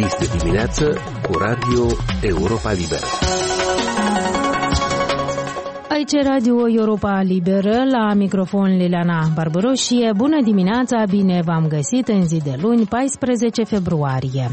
Este dimineață cu Radio Europa Liberă. Aici Radio Europa Liberă, la microfon Liliana Barbaroșie. Bună dimineața, bine v-am găsit în zi de luni, 14 februarie.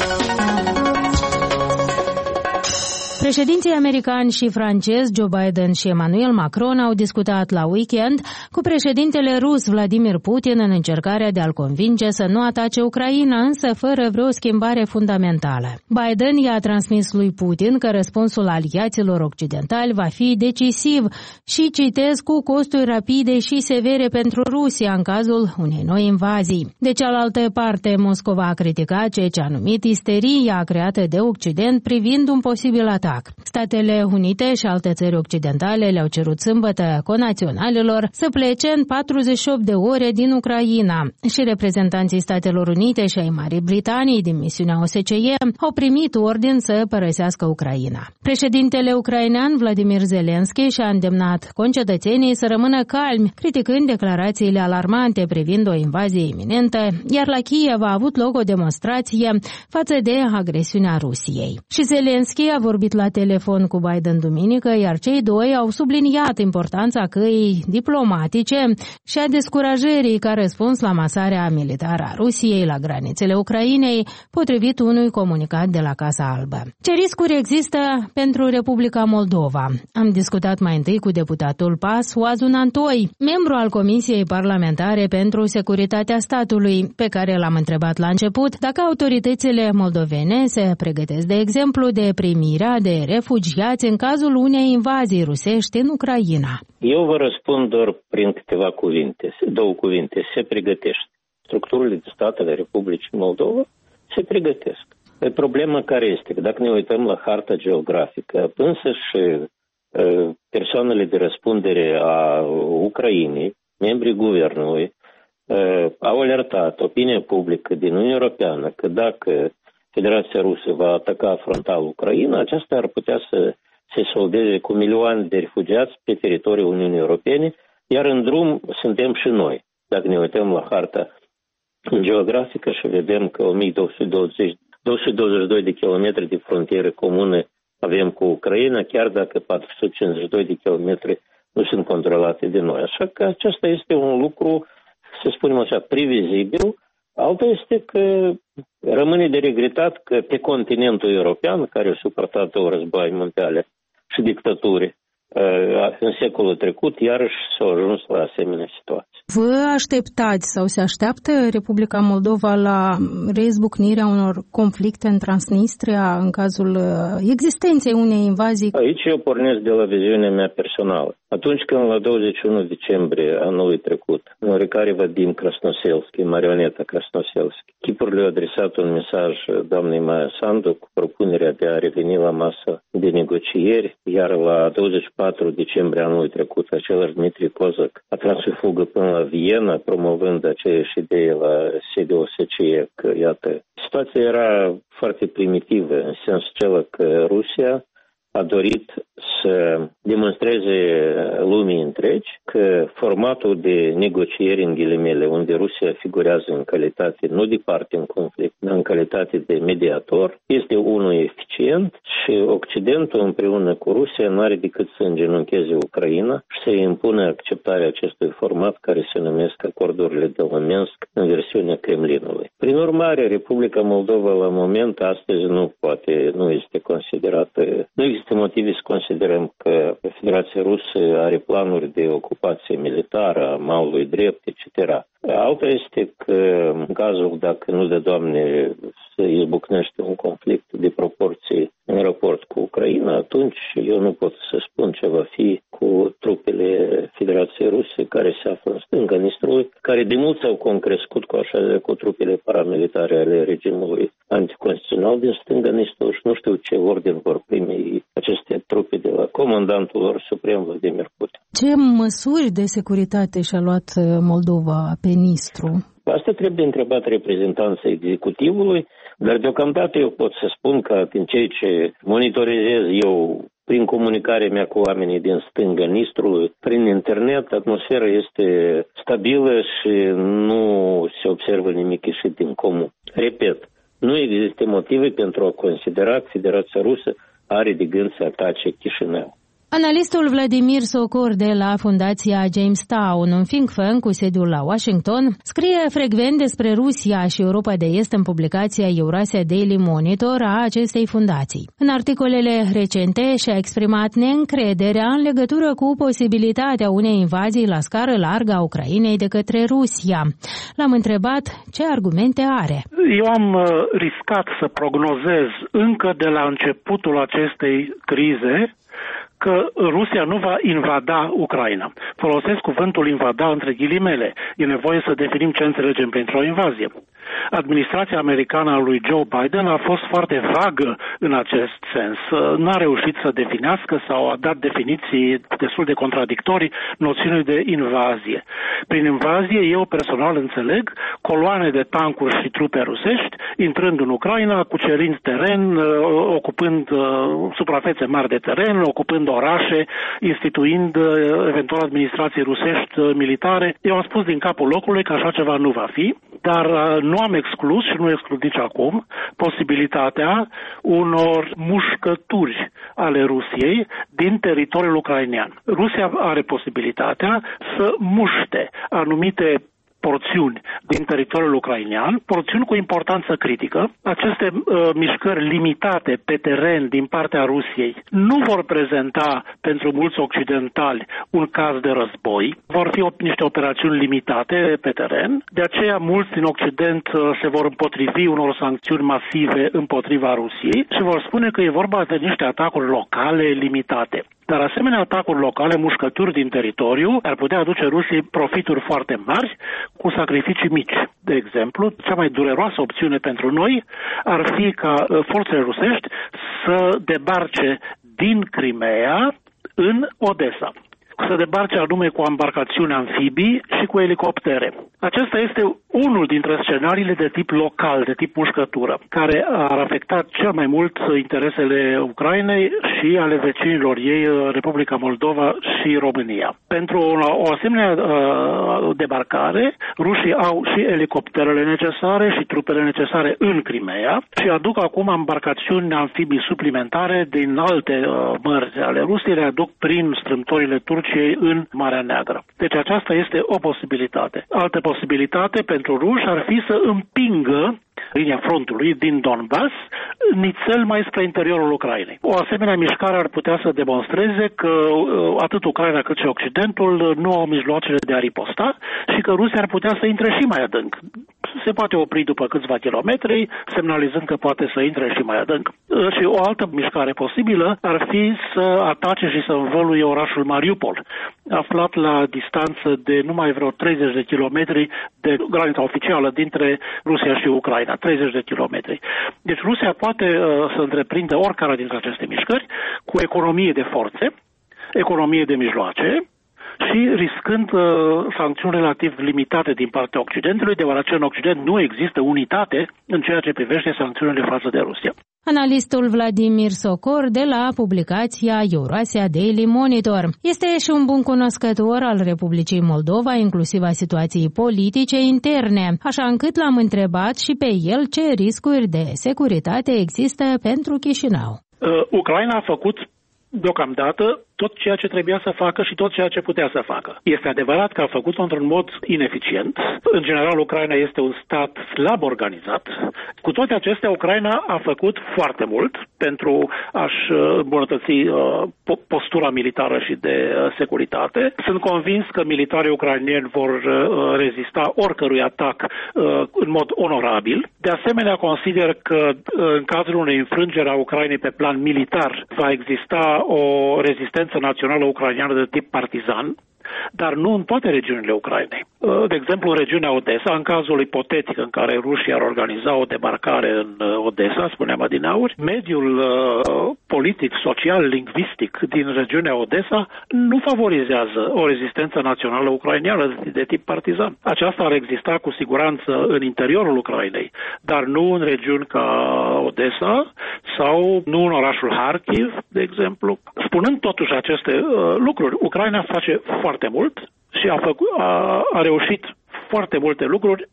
Președinții americani și francezi Joe Biden și Emmanuel Macron au discutat la weekend cu președintele rus Vladimir Putin în încercarea de a-l convinge să nu atace Ucraina, însă fără vreo schimbare fundamentală. Biden i-a transmis lui Putin că răspunsul aliaților occidentali va fi decisiv și, citez, cu costuri rapide și severe pentru Rusia în cazul unei noi invazii. De cealaltă parte, Moscova a criticat ceea ce a numit isteria creată de Occident privind un posibil atac. Statele Unite și alte țări occidentale le-au cerut sâmbătă conaționalilor să plece în 48 de ore din Ucraina și reprezentanții Statelor Unite și ai Marii Britanii din misiunea OSCE au primit ordin să părăsească Ucraina. Președintele ucrainean Vladimir Zelensky și-a îndemnat concetățenii să rămână calmi, criticând declarațiile alarmante privind o invazie iminentă, iar la Kiev a avut loc o demonstrație față de agresiunea Rusiei. Și Zelensky a vorbit la telefon cu Biden duminică, iar cei doi au subliniat importanța căii diplomatice și a descurajării ca răspuns la masarea militară a Rusiei la granițele Ucrainei, potrivit unui comunicat de la Casa Albă. Ce riscuri există pentru Republica Moldova? Am discutat mai întâi cu deputatul PAS, Oazun Antoi, membru al Comisiei Parlamentare pentru Securitatea Statului, pe care l-am întrebat la început dacă autoritățile moldovene se pregătesc, de exemplu, de primirea de refugiați în cazul unei invazii rusești în Ucraina. Eu vă răspund doar prin câteva cuvinte, două cuvinte. Se pregătește. Structurile de stat ale Republicii Moldova se pregătesc. Problema care este? Că dacă ne uităm la harta geografică, însăși persoanele de răspundere a Ucrainei, membrii guvernului, au alertat opinia publică din Uniunea Europeană că dacă Federația Rusă va ataca frontal Ucraina, aceasta ar putea să se soldeze cu milioane de refugiați pe teritoriul Uniunii Europene, iar în drum suntem și noi. Dacă ne uităm la harta geografică și vedem că 222 de kilometri de frontieră comune avem cu Ucraina, chiar dacă 452 de kilometri nu sunt controlate de noi. Așa că acesta este un lucru, să spunem așa, previzibil. Alta este că rămâne de regretat că pe continentul european, care a suportat două războaie mondiale și dictaturi în secolul trecut, iarăși s-a ajuns la asemenea situație. Vă așteptați sau se așteaptă Republica Moldova la reizbucnirea unor conflicte în Transnistria în cazul existenței unei invazii? Aici eu pornesc de la viziunea mea personală. Atunci când la 21 decembrie anului trecut, Norica Vadim Krasnoselski, marioneta Krasnoselski, chipurile au adresat un mesaj doamnei Maia Sandu cu propunerea de a reveni la masă de negocieri, iar la 24 decembrie anului trecut, același Dmitri Kozak a tras o fugă până la Viena, promovând aceeași idee la sediul OSCE, că, iată, situația era foarte primitivă, în sensul acela că Rusia a dorit să demonstreze lumii întregi că formatul de negocieri, în ghilimele, unde Rusia figurează în calitate, nu de parte în conflict, dar în calitate de mediator, este unul eficient și Occidentul împreună cu Rusia nu are decât să îngenuncheze Ucraina și să impună acceptarea acestui format care se numesc acordurile de la Minsk în versiunea Kremlinului. Prin urmare, Republica Moldova la moment astăzi nu este considerată, nu există motive să considerăm că Federația Rusă are planuri de ocupație militară a malului drept, etc. Alta este că, în cazul, dacă nu de Doamne, se izbucnește un conflict de proporții în raport cu Ucraina, atunci eu nu pot să spun ce va fi cu trupele Federației Ruse care se află în stânga Nistrului, care de mult s-au concrescut cu trupele paramilitare ale regimului anticonstituțional din stânga Nistrului și nu știu ce ordin vor primi aceste trupe de la comandantul lor suprem Vladimir Putin. Ce măsuri de securitate și-a luat Moldova pe Nistru? Asta trebuie întrebat reprezentanța executivului, dar deocamdată eu pot să spun că din ceea ce monitorizez eu prin comunicarea mea cu oamenii din stânga Nistrului, prin internet, atmosfera este stabilă și nu se observă nimic ieșit din comun. Repet, Nu există motive pentru a considera că Federația Rusă are de gând să atace Chișinău. Analistul Vladimir Socor de la Fundația Jamestown, un think tank cu sediul la Washington, scrie frecvent despre Rusia și Europa de Est în publicația Eurasia Daily Monitor a acestei fundații. În articolele recente și-a exprimat neîncrederea în legătură cu posibilitatea unei invazii la scară largă a Ucrainei de către Rusia. L-am întrebat ce argumente are. Eu am riscat să prognozez încă de la începutul acestei crize că Rusia nu va invada Ucraina. Folosesc cuvântul invada între ghilimele. E nevoie să definim ce înțelegem printr-o invazie. Administrația americană a lui Joe Biden a fost foarte vagă în acest sens. N-a reușit să definească sau a dat definiții destul de contradictorii noțiunii de invazie. Prin invazie, eu personal înțeleg coloane de tancuri și trupe rusești intrând în Ucraina, cucerind teren, ocupând suprafețe mari de teren, ocupând orașe, instituind eventual administrații rusești militare. Eu am spus din capul locului că așa ceva nu va fi, dar nu am exclus și nu exclud nici acum posibilitatea unor mușcături ale Rusiei din teritoriul ucrainean. Rusia are posibilitatea să muște anumite porțiuni din teritoriul ucrainean, porțiuni cu importanță critică. Aceste mișcări limitate pe teren din partea Rusiei nu vor prezenta pentru mulți occidentali un caz de război, vor fi niște operațiuni limitate pe teren, de aceea mulți din Occident se vor împotrivi unor sancțiuni masive împotriva Rusiei și vor spune că e vorba de niște atacuri locale limitate. Dar asemenea atacuri locale, mușcături din teritoriu, ar putea aduce Rusiei profituri foarte mari cu sacrificii mici. De exemplu, cea mai dureroasă opțiune pentru noi ar fi ca forțele rusești să debarce din Crimea în Odessa. Să debarce anume cu embarcațiuni amfibii și cu elicoptere. Acesta este unul dintre scenariile de tip local, de tip mușcătură, care ar afecta cel mai mult interesele Ucrainei și ale vecinilor ei, Republica Moldova și România. Pentru o asemenea debarcare, rușii au și elicopterele necesare și trupele necesare în Crimea și aduc acum embarcațiuni amfibii suplimentare din alte mări ale Rusiei, le aduc prin strâmtorile Turciei în Marea Neagră. Deci aceasta este o posibilitate. Altă posibilitate pentru ruși ar fi să împingă linia frontului din Donbass nițel mai spre interiorul Ucrainei. O asemenea mișcare ar putea să demonstreze că atât Ucraina cât și Occidentul nu au mijloacele de a riposta și că Rusia ar putea să intre și mai adânc. Se poate opri după câțiva kilometri, semnalizând că poate să intre și mai adânc. Și o altă mișcare posibilă ar fi să atace și să învăluie orașul Mariupol, aflat la distanță de numai vreo 30 de kilometri de granița oficială dintre Rusia și Ucraina. 30 de kilometri. Deci Rusia poate să întreprindă oricare dintre aceste mișcări cu economie de forțe, economie de mijloace și riscând sancțiuni relativ limitate din partea Occidentului, deoarece în Occident nu există unitate în ceea ce privește sancțiunile față de Rusia. Analistul Vladimir Socor de la publicația Eurasia Daily Monitor. Este și un bun cunoscător al Republicii Moldova, inclusiv a situației politice interne, așa încât l-am întrebat și pe el ce riscuri de securitate există pentru Chișinău. Ucraina a făcut deocamdată tot ceea ce trebuia să facă și tot ceea ce putea să facă. Este adevărat că a făcut-o într-un mod ineficient. În general, Ucraina este un stat slab organizat. Cu toate acestea, Ucraina a făcut foarte mult pentru a-și îmbunătăți postura militară și de securitate. Sunt convins că militarii ucraineni vor rezista oricărui atac în mod onorabil. De asemenea, consider că în cazul unei înfrângeri a Ucrainei pe plan militar va exista o rezistență națională ucraineană de tip partizan, dar nu în toate regiunile Ucrainei. De exemplu, în regiunea Odessa, în cazul ipotetic în care rușii ar organiza o debarcare în Odessa, spuneam adineauri, mediul politic, social, lingvistic din regiunea Odessa nu favorizează o rezistență națională ucraineană de tip partizan. Aceasta ar exista cu siguranță în interiorul Ucrainei, dar nu în regiuni ca Odessa sau nu în orașul Kharkiv, de exemplu. Spunând totuși aceste lucruri, Ucraina face foarte mult și a reușit foarte multe lucruri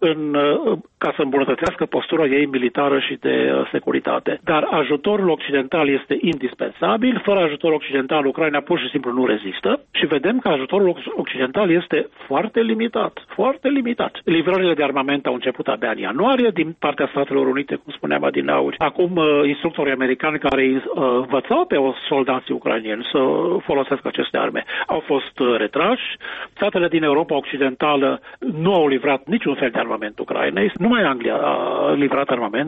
ca să îmbunătățească postura ei militară și de securitate. Dar ajutorul occidental este indispensabil. Fără ajutor occidental, Ucraina pur și simplu nu rezistă și vedem că ajutorul occidental este foarte limitat. Foarte limitat. Livrările de armament au început abia în ianuarie din partea Statelor Unite, cum spuneam adineauri. Acum, instructorii americani care învățau pe soldații ucrainieni să folosească aceste arme au fost retrași. Statele din Europa Occidentală nu au livrat niciun fel de armament Ucrainei. Numai Anglia a livrat armament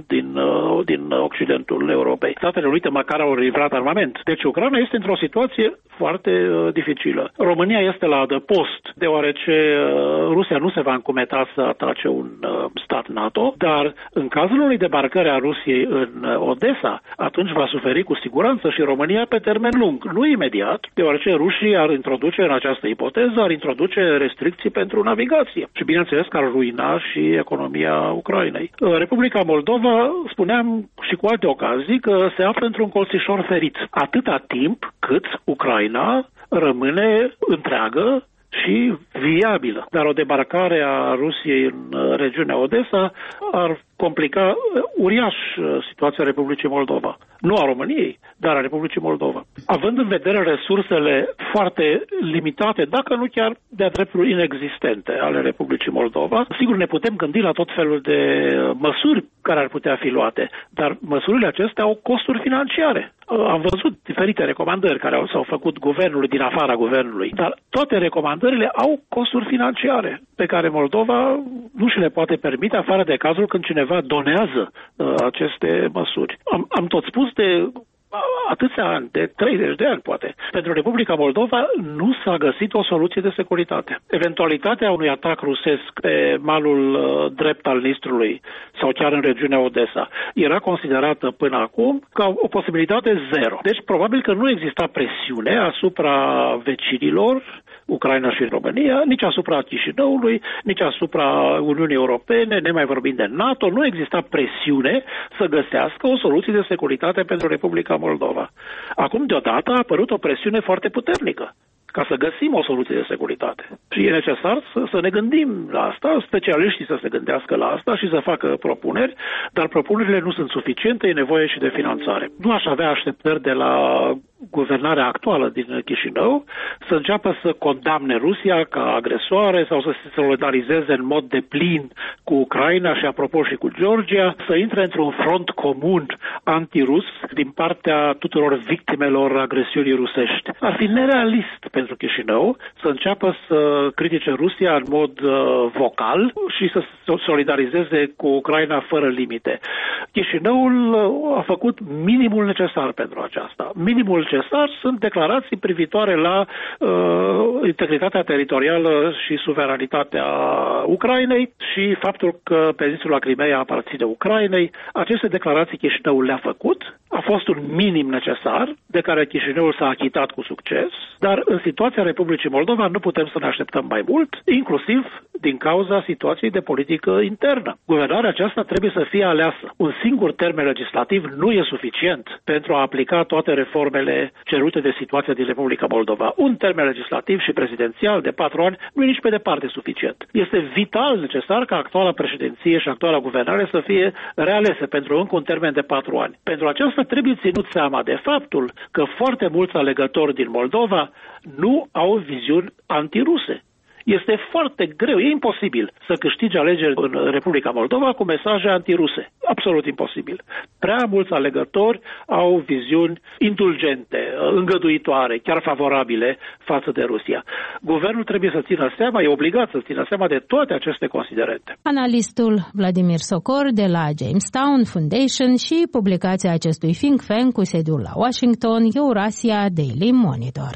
din Occidentul Europei. Statele Unite măcar au livrat armament. Deci Ucraina este într-o situație foarte dificilă. România este la adăpost, deoarece Rusia nu se va încumeta să atace un stat NATO, dar în cazul unei debarcări a Rusiei în Odessa, atunci va suferi cu siguranță și România pe termen lung, nu imediat, deoarece rușii ar introduce în această ipoteză, ar introduce restricții pentru navigație și bineînțeles că ar ruina și economia Ucrainei. Republica Moldova, spuneam și cu alte ocazii, că se află într-un colțișor ferit, atâta timp cât Ucraina rămâne întreagă și viabilă. Dar o debarcare a Rusiei în regiunea Odessa ar complica uriaș situația Republicii Moldova. Nu a României, dar a Republicii Moldova. Având în vedere resursele foarte limitate, dacă nu chiar de-a dreptul inexistente ale Republicii Moldova, sigur ne putem gândi la tot felul de măsuri care ar putea fi luate, dar măsurile acestea au costuri financiare. Am văzut diferite recomandări care s-au făcut guvernului din afara guvernului, dar toate recomandările au costuri financiare pe care Moldova nu și le poate permite, afară de cazul când cineva donează aceste măsuri. Am tot spus de atâția ani, de 30 de ani poate. Pentru Republica Moldova nu s-a găsit o soluție de securitate. Eventualitatea unui atac rusesc pe malul drept al Nistrului sau chiar în regiunea Odessa era considerată până acum ca o posibilitate zero. Deci probabil că nu exista presiune asupra vecinilor, Ucraina și România, nici asupra Chișinăului, nici asupra Uniunii Europene, nemai vorbind de NATO, nu exista presiune să găsească o soluție de securitate pentru Republica Moldova. Acum, deodată, a apărut o presiune foarte puternică ca să găsim o soluție de securitate. Și e necesar să ne gândim la asta, specialiștii să se gândească la asta și să facă propuneri, dar propunerile nu sunt suficiente, e nevoie și de finanțare. Nu aș avea așteptări de la guvernarea actuală din Chișinău să înceapă să condamne Rusia ca agresoare sau să se solidarizeze în mod deplin cu Ucraina și apropo și cu Georgia, să intre într-un front comun antirus din partea tuturor victimelor agresiunii rusești. Ar fi nerealist pentru Chișinău să înceapă să critique Rusia în mod vocal și să se solidarizeze cu Ucraina fără limite. Chișinăul a făcut minimul necesar pentru aceasta. Minimul necesar sunt declarații privitoare la integritatea teritorială și suveranitatea Ucrainei și faptul că peninsula Crimeea aparține Ucrainei. Aceste declarații Chișinăul le-a făcut. A fost un minim necesar de care Chișinăul s-a achitat cu succes, dar în situația Republicii Moldova nu putem să ne așteptăm mai mult, inclusiv din cauza situației de politică internă. Guvernarea aceasta trebuie să fie aleasă. Un singur termen legislativ nu e suficient pentru a aplica toate reformele cerute de situația din Republica Moldova. Un termen legislativ și prezidențial de 4 ani nu e nici pe departe suficient. Este vital necesar ca actuala președinție și actuala guvernare să fie realese pentru încă un termen de 4 ani. Pentru aceasta trebuie ținut seama de faptul că foarte mulți alegători din Moldova nu au viziuni antiruse. Este foarte greu, e imposibil să câștigi alegeri în Republica Moldova cu mesaje antiruse. Absolut imposibil. Prea mulți alegători au viziuni indulgente, îngăduitoare, chiar favorabile față de Rusia. Guvernul trebuie să țină seama, e obligat să țină seama de toate aceste considerente. Analistul Vladimir Socor de la Jamestown Foundation și publicația acestui think tank cu sediul la Washington, Eurasia Daily Monitor.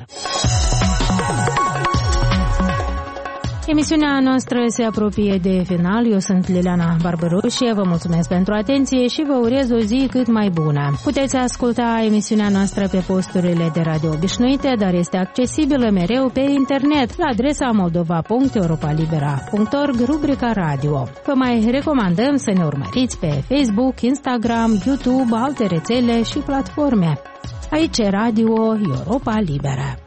Emisiunea noastră se apropie de final. Eu sunt Liliana Barbaroșie, vă mulțumesc pentru atenție și vă urez o zi cât mai bună. Puteți asculta emisiunea noastră pe posturile de radio obișnuite, dar este accesibilă mereu pe internet la adresa moldova.europalibera.org, rubrica radio. Vă mai recomandăm să ne urmăriți pe Facebook, Instagram, YouTube, alte rețele și platforme. Aici Radio Europa Liberă.